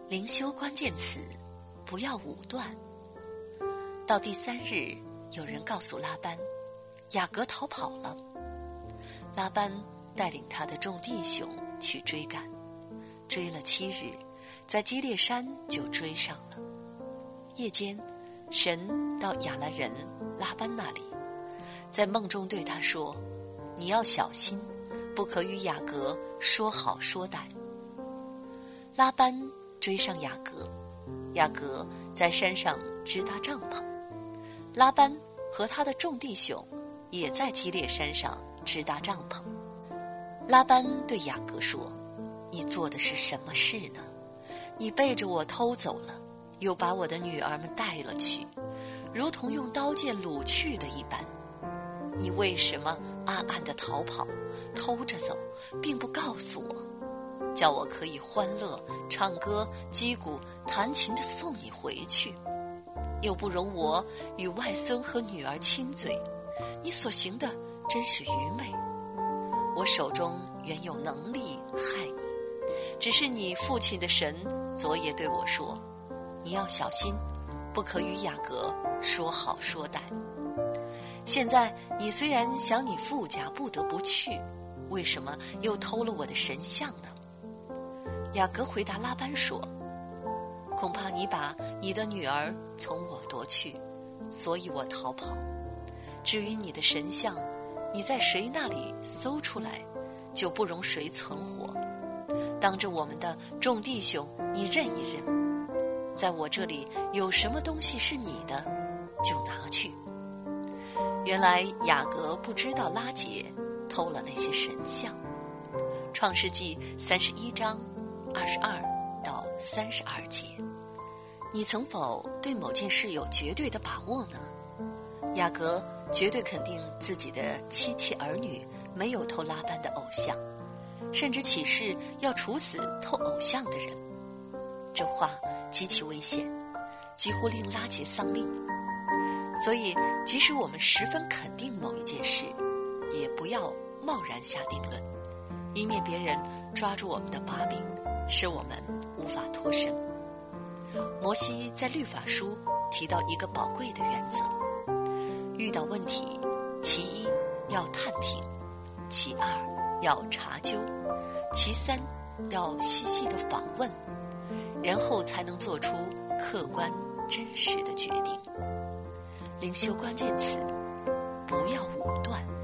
灵修关键词，不要武断。到第3日，有人告诉拉班，雅各逃跑了。拉班带领他的众弟兄去追赶，追了7日，在基列山就追上了。夜间，神到亚兰人拉班那里，在梦中对他说：你要小心，不可与雅各说好说歹。拉班追上雅各，雅各在山上支搭帐篷，拉班和他的众弟兄也在基列山上支搭帐篷。拉班对雅各说：你做的是什么事呢？你背着我偷走了，又把我的女儿们带了去，如同用刀剑掳去的一般。你为什么暗暗地逃跑，偷着走，并不告诉我，叫我可以欢乐唱歌击鼓弹琴地送你回去，又不容我与外孙和女儿亲嘴？你所行的真是愚昧。我手中原有能力害你，只是你父亲的神昨夜对我说：你要小心，不可与雅各说好说歹。现在你虽然想你父家不得不去，为什么又偷了我的神像呢？雅各回答拉班说：恐怕你把你的女儿从我夺去，所以我逃跑。至于你的神像，你在谁那里搜出来，就不容谁存活。当着我们的众弟兄，你认一认，在我这里有什么东西是你的，就拿去。原来雅各不知道拉结偷了那些神像。创世纪31章22到32节。你曾否对某件事有绝对的把握呢？雅各绝对肯定自己的妻妾儿女没有偷拉班的偶像，甚至起誓要处死偷偶像的人。这话极其危险，几乎令拉结丧命。所以即使我们十分肯定某一件事，也不要贸然下定论，以免别人抓住我们的把柄，使我们无法脱身。摩西在律法书提到一个宝贵的原则：遇到问题，其一要探听，其二要查究，其三要细细的访问，然后才能做出客观真实的决定。灵修关键词：不要武断。